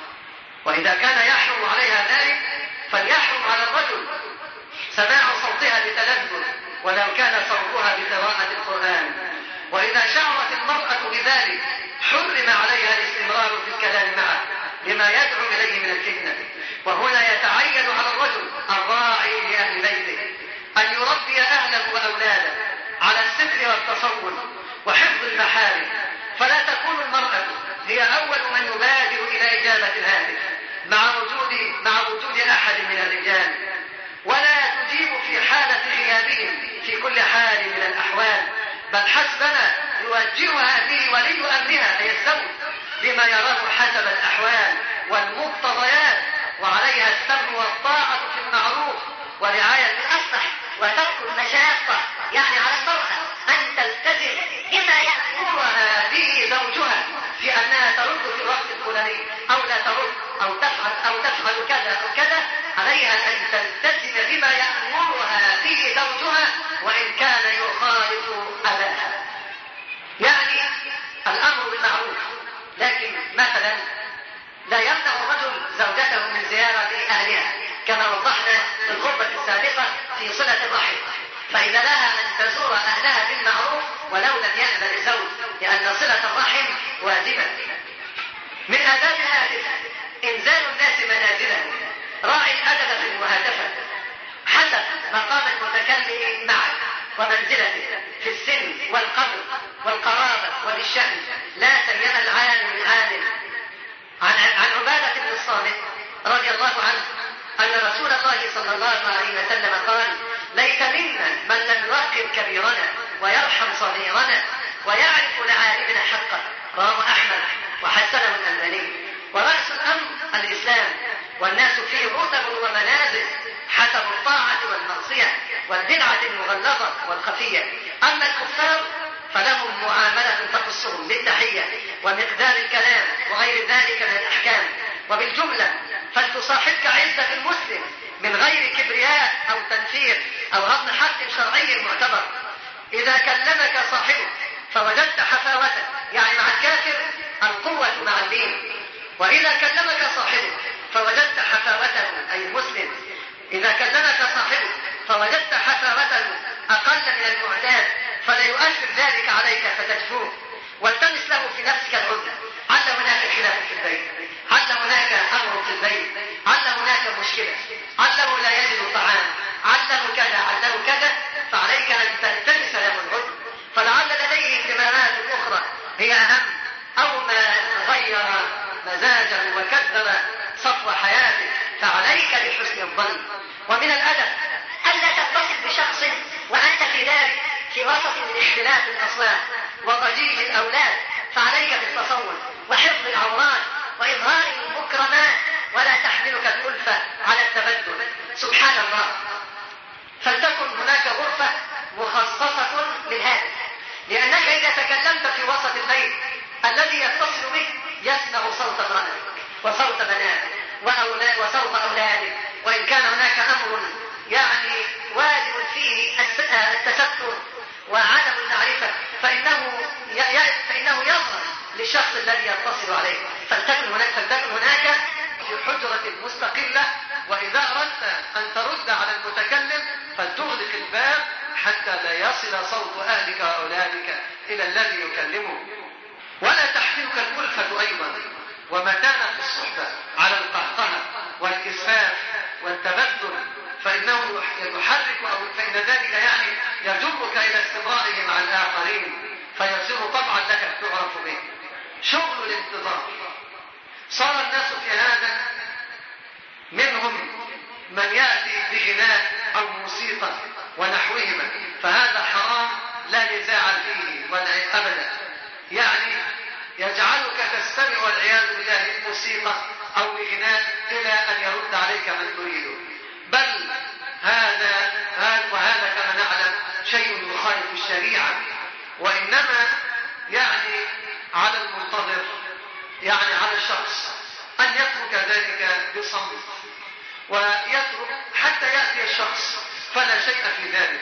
Speaker 1: وإذا كان يحرم عليها ذلك فليحرم على الرجل سماع صوتها بتلذذ ولو كان صوتها بقراءة القرآن. وإذا شعرت المرأة بذلك حرم عليها الاستمرار في الكلام معه لما يدعو إليه من الفتنة. وهنا يتعين على الرجل الراعي لأهل بيته أن يربي أهله وأولاده على الستر والتصون وحفظ المحارم، فلا تكون المرأة هي أول من يبادر إلى إجابة الهاتف مع وجود مع وجود أحد من الرجال، ولا تجيب في حالة غيابهم في كل حال من الأحوال، بل حسبما يوجهها به ولي أمرها أي الزوج بما يراه حسب الأحوال والمقتضيات، وعليها السمع والطاعة في المعروف ورعاية الأصلح وترك المشاقة. يعني على المرأة أن تلتزم بما يأمرها به زوجها في أنها ترد في الوقت الفلاني أو لا ترد أو تفعل أو تفعل كذا أو كذا، عليها أن تلتزم بما يأمرها به زوجها وإن كان يخالف أباها. يعني الأمر بالمعروف، لكن مثلا لا يمنع الرجل زوجته من زيارة أهلها كما وضحنا في الخطبة السابقة في صلة الرحم، فإذا لها أن تزور أهلها بالمعروف ولو لم يأذن الزوج، لأن صلة الرحم واجبة. من آداب الهاتف إنزال الناس منازلهم، راعي الأدب في المهاتفة حسب مقام المتكلم معك ومنزلته في السن والقدر والقرابة والشأن، لا سيما العالم العالم. عن عن عبادة بن الصامت رضي الله عنه أن رسول الله صلى الله عليه وسلم قال: ليس منا من لم يوقر كبيرنا ويرحم صغيرنا ويعرف لعالمنا حقه. رواه أحمد وحسنه الألباني. ورأس الأمر الإسلام، والناس فيه رتب ومنازل حسب الطاعة والمعصية والبدعة المغلظة والخفية. أما الكفار فلهم معاملة تخصهم بالتحية ومقدار الكلام وغير ذلك من الأحكام. وبالجملة فلتصاحبك عزة المسلم من غير كبرياء أو تنفير أو هضم حق شرعي معتبر. إذا كلمك صاحبك فوجدت حفاوته، يعني مع الكافر القوة مع الدين. وإذا كلمك صاحبك فوجدت حفاوته أي المسلم، إذا كلمك صاحبك فوجدت حفاوته أقل من المعتاد فلا يؤثر ذلك عليك فتجفوه. والتمس له في نفسك العدة، عل هناك خلاف في البيت، عل هناك أمر في البيت، عل هناك مشكلة، عله لا يجد طعام، عله كذا عله كذا، فعليك أن تلتمس له العدة، فلعل لديه اهتمامات أخرى هي أهم، أو ما غير مزاجه وكدر صفو حياته، فعليك بحسن الظن. ومن الأدب ألا تتصل بشخص وأنت في ذلك في وسط من اختلاف الأصوات وضجيج الأولاد، فعليك بالتصون وحفظ العورات وإظهار المكرمات، ولا تحملك الألفة على التبدل. سبحان الله. فلتكن هناك غرفة مخصصة للهاتف، لأنك إذا تكلمت في وسط البيت الذي يتصل بك يسمع صوت امرأتك وصوت بناتك وأولاد وصوت أولادك، وإن كان هناك أمر يعني واجب فيه التستر وعدم المعرفة فإنه فإنه يظهر للشخص الذي يتصل عليه. فلتكن هناك فلتكن هناك في حجرة مستقلة، وإذا أردت أن ترد على المتكلم فلتغلق الباب حتى لا يصل صوت أهلك وأولادك إلى الذي يكلمه. ولا تحملك الألفة أيضا ومتانة الصحبة على القهقهة والإسفاف والتبذل، فإنه يحرك أو فإن ذلك يعني يجرك إلى استمراره مع الآخرين فيصير طبعا لك تعرف به. شغل الانتظار، صار الناس في هذا منهم من يأتي بغناء أو موسيقى ونحوهما، فهذا حرام لا نزاع فيه ولا أبدا، يعني يجعلك تستمع والعياذ بالله للموسيقى أو بغناء إلى أن يرد عليك من تريده. بل هذا وهذا كما نعلم شيء يخالف الشريعة، وإنما يعني على المنتظر، يعني على الشخص أن يترك ذلك بصمت، ويترك حتى يأتي الشخص فلا شيء في ذلك.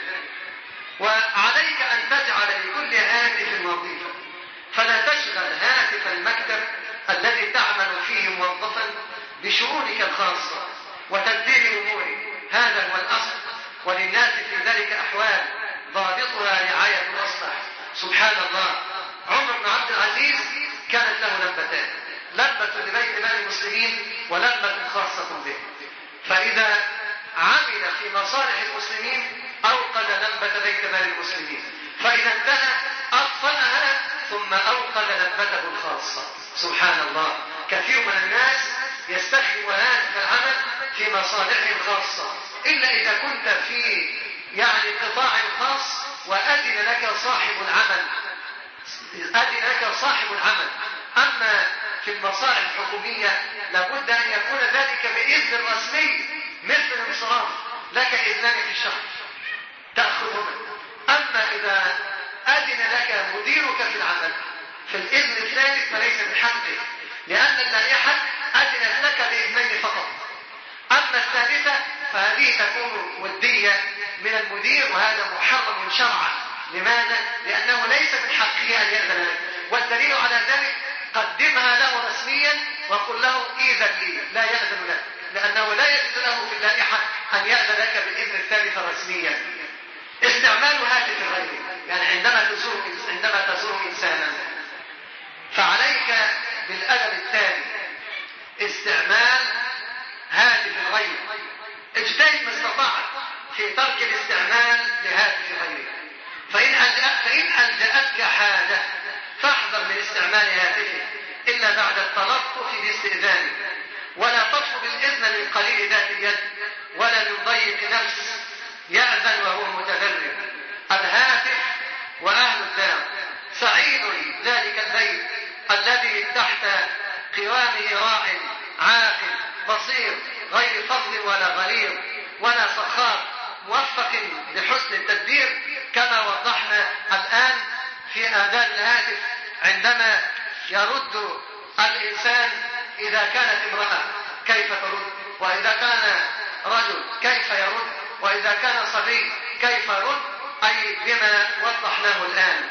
Speaker 1: وعليك أن تجعل لكل هاتف وظيفة، فلا تشغل هاتف المكتب الذي تعمل فيه موظفا بشؤونك الخاصة وتدبير أمورك، هذا هو الأصل. وللناس في ذلك أحوال ضابطها رعاية الأصلح. سبحان الله، عمر بن عبد العزيز كانت له لمبتان، لمبة لبيت مال المسلمين ولمبة خاصة به، فإذا عمل في مصالح المسلمين أوقد لمبة بيت مال المسلمين، فإذا انتهى أطفأها ثم أوقد لمبته الخاصة. سبحان الله، كثير من الناس يستخدم هذا العمل في مصالحه الخاصة، إلا إذا كنت في يعني قطاع خاص وأذن لك صاحب العمل، أذن لك صاحب العمل. أما في المصالح الحكومية لابد أن يكون ذلك بإذن رسمي، مثل الانصراف، لك إذنان في الشهر تأخذهما. أما إذا أذن لك مديرك في العمل في الإذن الثالث فليس بحقه، لأن اللائحة أذنت لك بإذنين فقط. أما الثالثة فهذه تكون ودية من المدير، وهذا محرم شرعا. لماذا؟ لأنه ليس من حقه أن يأذن لك، والدليل على ذلك قدمها له رسميا وقل له إذن لي، لا يأذن لك، لأنه لا يجوز له في اللائحة أن يأذن لك بالإذن الثالث رسميا. استعمال هاتف الغير، يعني عندما تزور عندما تزور إنسانا فعليك بالأدب التالي: استعمال هاتف الغير، اجتهد ما استطعت في ترك الاستعمال لهاتف غيرك. فإن فإن ألجأتك حاجة فاحذر من استعمال هاتفك إلا بعد التلطف باستئذانه، ولا تطلب الإذن من قليل ذات اليد ولا من ضيق نفس يأذن وهو متذرع. الهاتف وأهل الدار سعيد ذلك البيت الذي تحت قوامه راع عاقل بصير، غير فضل ولا غليظ ولا سخاء، موفق لحسن التدبير، كما وضحنا الآن في آذان الهاتف عندما يرد الإنسان. إذا كانت امرأة كيف ترد، وإذا كان رجل كيف يرد، وإذا كان صبي كيف يرد، أي بما وضحناه الآن.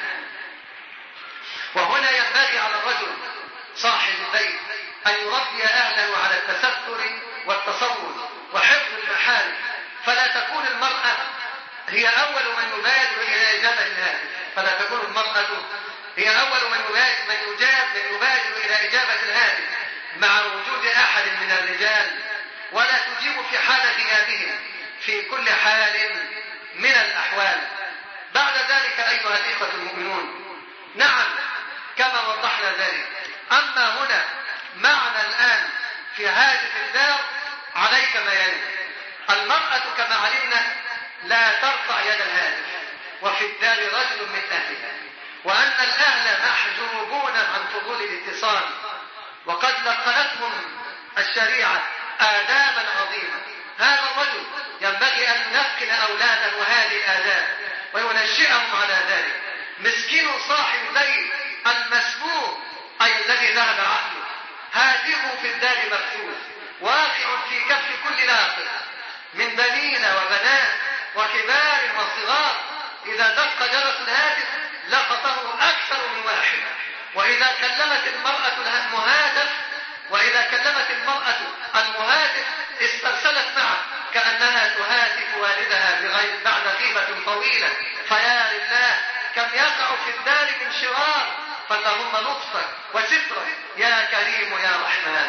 Speaker 1: وهنا ينبغي على الرجل صاحب البيت أن يربي أهله على التستر والتصور وحفظ المحارم، فلا تكون المرأة هي أول من يبادر إلى إجابة الهاتف، فلا تكون المرأة هي أول من يبادر من يجاب من يبادر إلى إجابة الهاتف مع وجود أحد من الرجال، ولا تجيب في حال غيابهم في كل حال من الأحوال. بعد ذلك أيها الإخوة المؤمنون، نعم كما وضحنا ذلك. أما هنا معنا الآن في هاتف الدار عليك ما يلي: المرأة كما علمنا لا ترفع يد الهاتف، وفي الدار رجل من أهلها، وأن الأهل محجوبون عن فضول الاتصال، وقد لقنتهم الشريعة آدابا عظيمة. هذا الرجل ينبغي أن يلقن أولاده هذه الآداب وينشئهم على ذلك. مسكين صاحب البيت المسبوق أي الذي ذهب عقله، هاتفه في الدار مفتوح واقع في كف كل ناقل من بنين وبنات وكبار وصغار. إذا دق جرس الهاتف لقطه أكثر من واحد. وإذا كلمت المرأة المهاتف وإذا كلمت المرأة المهاتف استرسلت معه كأنها تهاتف والدها بغير بعد غيبة طويلة. فيا لله كم يقع في الدار من شرار، فاللهم لطفك وسترك يا كريم يا رحمن.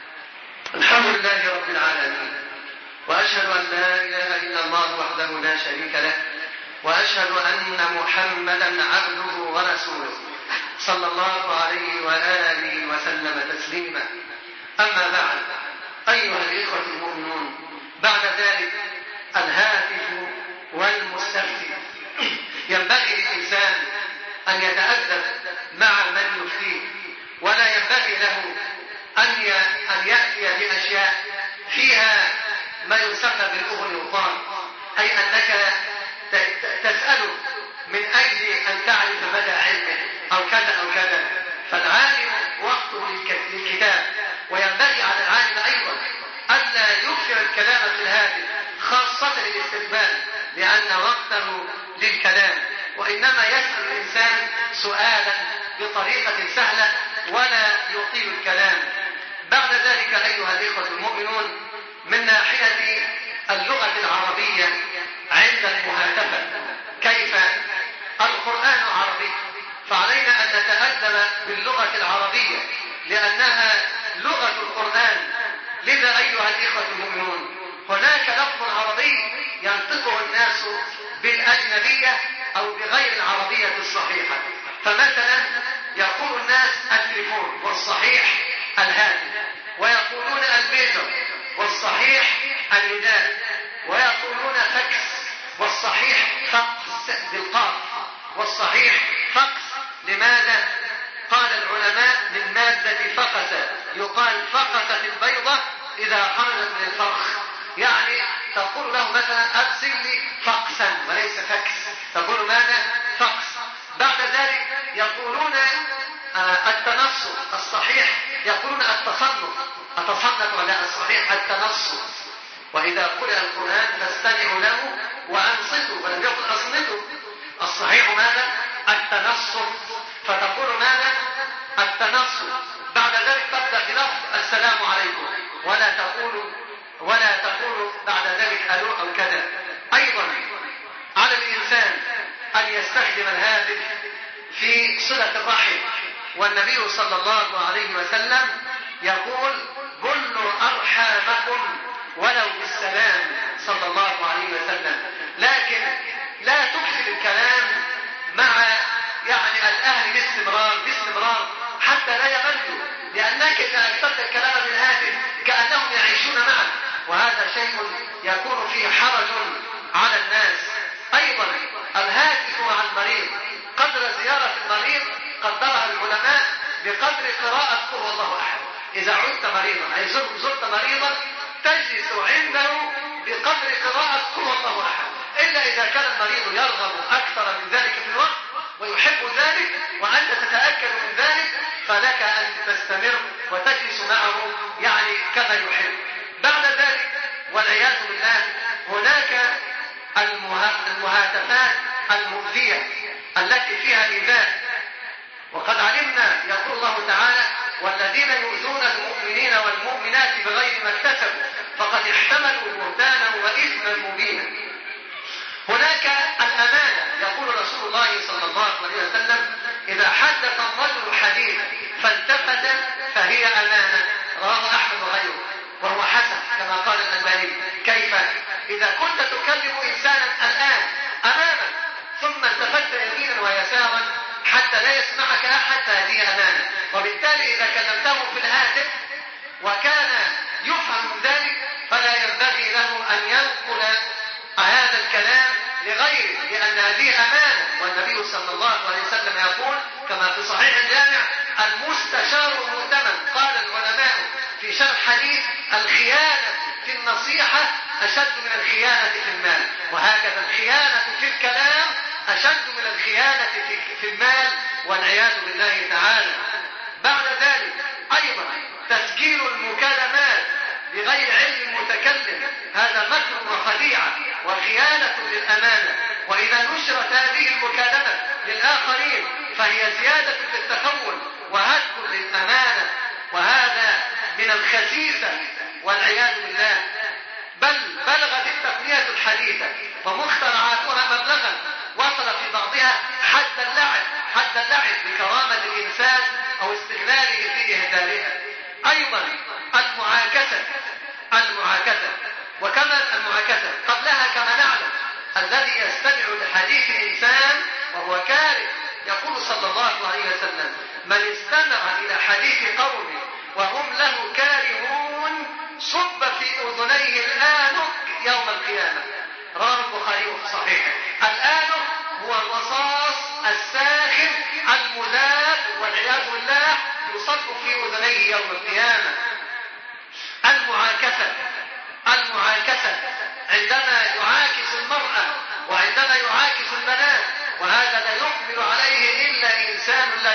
Speaker 1: الحمد لله رب العالمين، وأشهد أن لا إله إلا الله وحده لا شريك له، وأشهد أن محمدا عبده ورسوله صلى الله عليه وآله وسلم تسليما. أما بعد، أيها الإخوة المؤمنون، بعد ذلك الهاتف والمستفتي. ينبغي للإنسان أن يتأدب مع من يفتيه، ولا ينبغي له أن يأتي بأشياء فيها ما يسمى بالأغنيطان، أي أنك تسأله من أجل أن تعرف مدى علمه أو كذا أو كذا. فالعالم وقته للكتاب، وينبغي على العالم أيضا ألا يكثر الكلام في الهاتف خاصة للاستقبال، لأن وقته للكلام، وإنما يسأل الإنسان سؤالا بطريقة سهلة ولا يطيل الكلام. بعد ذلك أيها الإخوة المؤمنون، من ناحية اللغة العربية عند المهاتفة، كيف؟ القرآن عربي، فعلينا أن نتأدب باللغة العربية لأنها لغة القرآن. لذا أيها الإخوة المؤمنون، هناك لفظ عربي ينطقه الناس بالأجنبية أو بغير العربية الصحيحة. فمثلا يقول الناس التليفون والصحيح الهاتف، ويقولون البيجر والصحيح النداء، ويقولون فاكس والصحيح فقس بالقاف والصحيح فقس. لماذا؟ قال العلماء من مادة فقس، يقال فقست البيضة إذا خرجت من الفرخ، يعني تقول له مثلا أرسل لي فقسا وليس فكس، تقول ماذا؟ فقس. بعد ذلك يقولون آه التنصر الصحيح، يقولون التصنف أتصنف ولا الصحيح التنصر. وإذا قرأ القرآن فاستمعوا له وأنصتوا، ولم يقل أصمتوا. الصحيح ماذا؟ التنصر، فتقول ماذا؟ التنصر. بعد ذلك تبدأ بلفظ السلام عليكم، ولا تقول ولا تقول بعد ذلك ألو أو كذا. أيضا على الإنسان أن يستخدم الهاتف في صلة الرحم، والنبي صلى الله عليه وسلم يقول بلوا أرحامكم ولو بالسلام صلى الله عليه وسلم. لكن لا تكثر الكلام مع يعني الأهل باستمرار باستمرار حتى لا يملوا، لأنك إذا أكثرت الكلام بالهاتف كأنهم يعيشون معك، وهذا شيء يكون فيه حرج على الناس. أيضا الهاتف مع المريض، قدر زيارة المريض قدرها العلماء بقدر قراءة قل هو الله أحد. إذا عدت مريضا أي زرت مريضا تجلس عنده بقدر قراءة قل هو الله أحد، إلا إذا كان المريض يرغب أكثر من ذلك في الوقت ويحب ذلك وأنت تتأكد من ذلك، فلك أن تستمر وتجلس معه يعني كما يحب. بعد ذلك والعياذ بالله هناك المهاتفات المؤذية التي فيها إيذاء، وقد علمنا يقول الله تعالى والذين يؤذون المؤمنين والمؤمنات بغير ما اكتسبوا فقد احتملوا بهتانا وإثما مبينا. هناك الأمانة، يقول رسول الله صلى الله عليه وسلم إذا حدث الرجل حديثا فالتفت فهي أمانة، رواه أحمد وغيره وهو حسن كما قال الألباني. كيف؟ إذا كنت تكلم إنسانا الآن أمامك ثم التفت يمينا ويسارا حتى لا يسمعك أحد فهذه أمانة، وبالتالي إذا كلمته في الهاتف وكان يفهم ذلك فلا ينبغي له أن ينقل هذا الكلام لغيره، لأن هذه أمانة. والنبي صلى الله عليه وسلم يقول كما في صحيح الجامع المستشار المؤتمن. قال العلماء في شرح حديث الخيانة في النصيحة أشد من الخيانة في المال، وهكذا الخيانة في الكلام أشد من الخيانة في المال والعياذ بالله تعالى. بعد ذلك أيضا تسجيل المكالمات بغير علم المتكلم، هذا مكر وخديعة وخيانة للأمانة. وإذا نشرت هذه المكالمة للآخرين فهي زيادة في التخون وهتك للأمانة، وهذا من الخسيسة والعياذ بالله. بل بلغت التقنية الحديثة ومخترعاتها مبلغا وصل في بعضها حد اللعب حد اللعب بكرامة الإنسان أو استغلاله في إهدارها. أيضا المعاكسة المعاكسة وكما المعاكسة قبلها كما نعلم الذي يستمع لحديث إنسان وهو كاره، يقول صلى الله عليه وسلم من استمع إلى حديث قوم وهم له كارهون صب في أذنيه الآنك يوم القيامة. رواه البخاري في صحيحه. الآنك هو الرصاص الساخن المذاب والعياذ بالله يصب في أذنيه يوم القيامة. المعاكسة المعاكسة عندما يعاكس المرأة وعندما يعاكس البنات، وهذا لا يقبل عليه إلا إنسان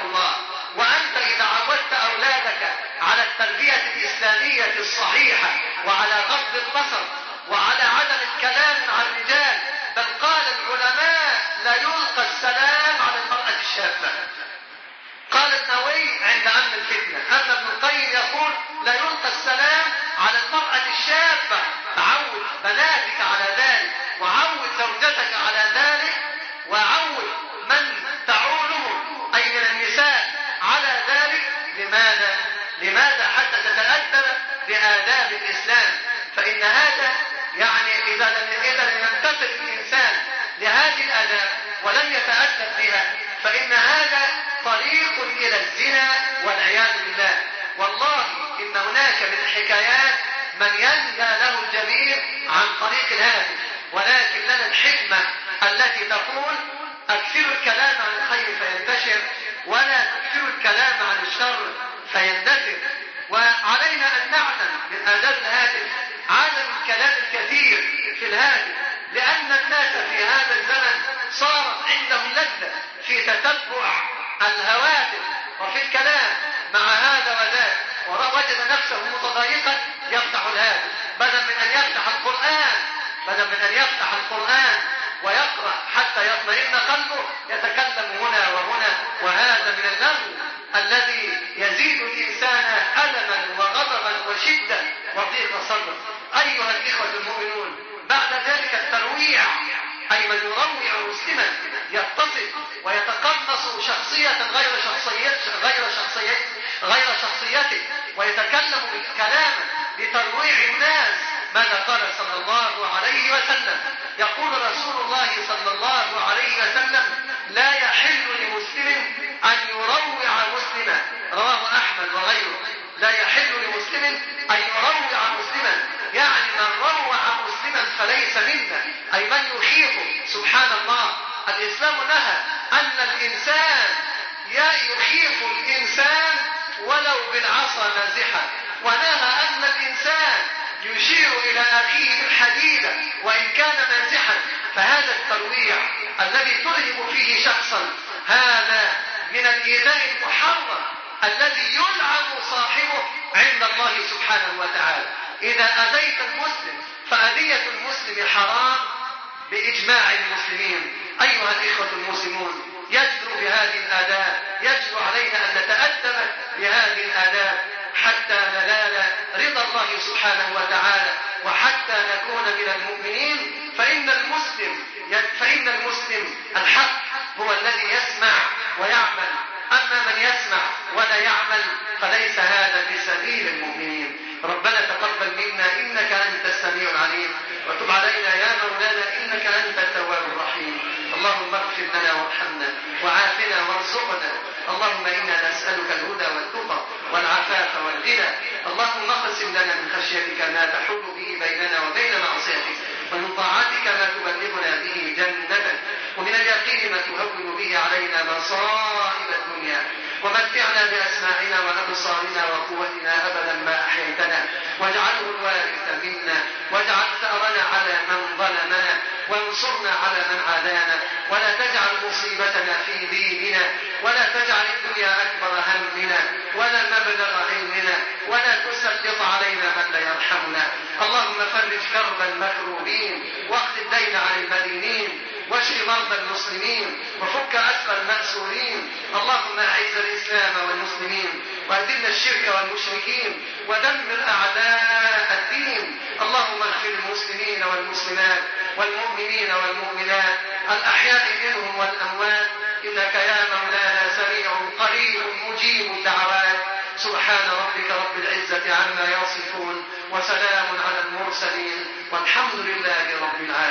Speaker 1: واتقوا الله. وأنت إذا عودت أولادك على التربية الإسلامية الصحيحة وعلى غض البصر وعلى عدم الكلام مع الرجال، بل قال العلماء لا يلقى السلام على المرأة الشابة. قال النووي عند أمن الفتنة. أما ابن القيم يقول لا يلقى السلام على المرأة الشابة. عود بناتك على ذلك، وعود زوجتك على ذلك، وعود من تعوله أي من النساء على ذلك. لماذا؟ لماذا حتى تتأدب بآداب الإسلام؟ فإن هذا يعني إذا لم إذا لم يمتثل الإنسان لهذه الآداب ولم يتأدب بها، فإن هذا طريق إلى الزنا والعياذ بالله. والله إن هناك من الحكايات من ينجى له الجميع عن طريق الهاتف، ولكن لنا الحكمة التي تقول أكثروا الكلام عن الخير فينتشر، ولا تكثروا الكلام عن الشر فيندثر. وعلينا أن نعلم من آداب الهاتف عدم الكلام الكثير في الهاتف، لأن الناس في هذا الزمن صارت عندهم لذة في تتبع الهواتف وفي الكلام مع هذا وذاك، ووجد نفسه متضايقا يفتح الهاتف بدل من أن يفتح القرآن بدل من أن يفتح القرآن ويقرأ حتى يطمئن قلبه، يتكلم هنا وهنا، وهذا من اللغو الذي يزيد الإنسان ألما وغضبا وشدة وضيق صدر. أيها الإخوة المؤمنون، بعد ذلك الترويع، أي من يروع مسلما يتصف ويتقمص شخصية غير شخصيته غير شخصيته غير شخصيته ويتكلم بالكلام لترويع الناس. ماذا قال صلى الله عليه وسلم؟ يقول رسول الله صلى الله عليه وسلم: لا يحل لمسلم أن يروع مسلما. رواه أحمد وغيره. لا يحل لمسلم أن يروع مسلما، يعني من روع مسلما فليس منا، أي من يخيفه. سبحان الله، الإسلام نهى أن الإنسان يخيف الإنسان ولو بالعصا مازحا، ونهى أن الإنسان يشير إلى أخيه بالحديدة وإن كان مازحا. فهذا الترويع الذي ترهب فيه شخصا هذا من الإيذاء المحرم الذي يلعن صاحبه عند الله سبحانه وتعالى. إذا أذيت المسلم فأذية المسلم حرام بإجماع المسلمين. أيها الإخوة المسلمون، يجدر بهذه الآداب، يجب علينا أن نتأدب بهذه الآداب حتى ننال رضا الله سبحانه وتعالى، وحتى نكون من المؤمنين. فإن المسلم فإن المسلم الحق هو الذي يسمع ويعمل، أما من يسمع ولا يعمل فليس هذا في سبيل المؤمنين. ربنا تقبل منا إنك أنت السميع العليم، وتب علينا يا مولانا إنك أنت التواب الرحيم. اللهم اغفر لنا وارحمنا وعافنا وارزقنا. اللهم إنا نسألك الهدى والتقى والعفاف والغنى. اللهم اقسم لنا من خشيتك ما تحول به بيننا وبين معصيتك، ومن طاعتك ما تبلغنا به جنتك، ومن اليقين ما تهون به علينا مصائب الدنيا. ومتعنا بأسماعنا وأبصارنا وقوتنا أبدا ما أحييتنا، واجعله الوارث منا، واجعل ثأرنا على من ظلمنا، وانصرنا على من عادانا، ولا تجعل مصيبتنا في ديننا، ولا تجعل الدنيا أكبر همنا ولا مبلغ علمنا، ولا تسلط علينا من لا يرحمنا. اللهم فرج كرب المكروبين، واقض الدين عن المدينين، واشف مرضى المسلمين، وفك أسر المأسورين. اللهم أعز الإسلام والمسلمين، وأذل الشرك والمشركين، ودمر أعداء الدين. اللهم اغفر المسلمين والمسلمات والمؤمنين والمؤمنات الأحياء منهم والأموات، إنك يا مولانا سميع قريب مجيب الدعوات. سبحان ربك رب العزة عما يصفون، وسلام على المرسلين، والحمد لله رب العالمين.